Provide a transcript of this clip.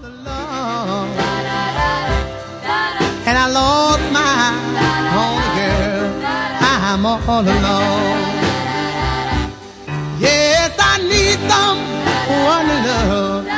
alone. And I lost my only girl. I'm all alone. Yes, I need someone to love.